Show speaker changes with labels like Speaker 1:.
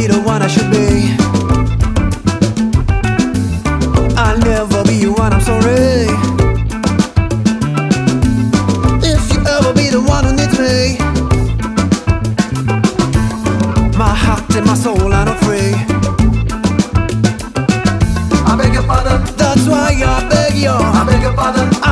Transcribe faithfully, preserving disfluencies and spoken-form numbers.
Speaker 1: be the one I should be. I'll never be the one, I'm sorry. If you ever be the one who needs me, my heart and my soul are not free.
Speaker 2: I beg your pardon.
Speaker 1: That's why I beg you.
Speaker 2: I beg your pardon.